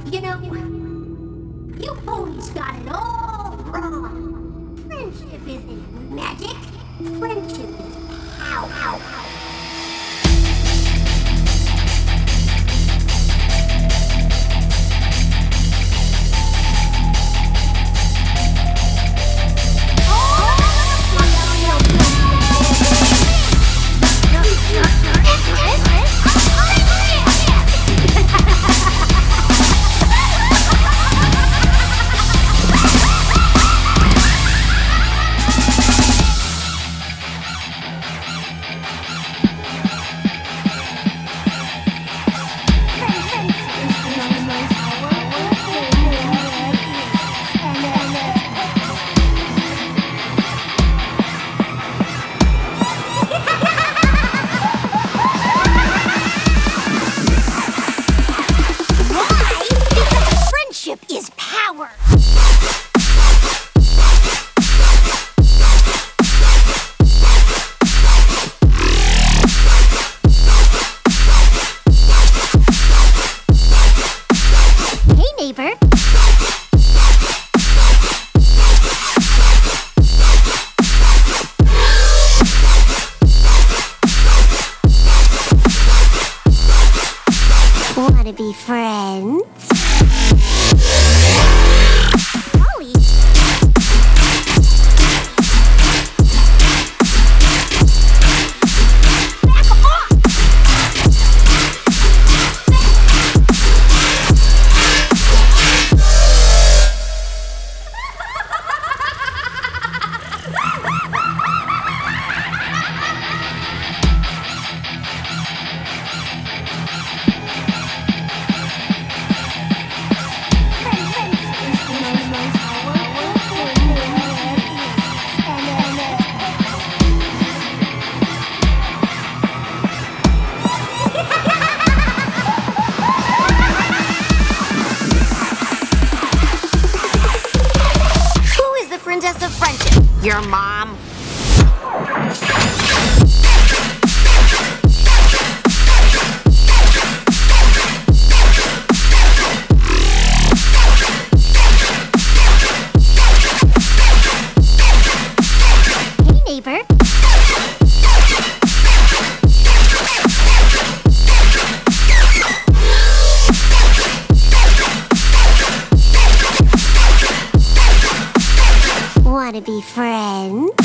You know, you always got it all wrong. Friendship isn't magic. Friendship is power. Friendship is power! Hey, neighbor. Wanna be friends? Ollie. Back off! Princess of friendship. Your mom. Hey, neighbor. Wanna be friends?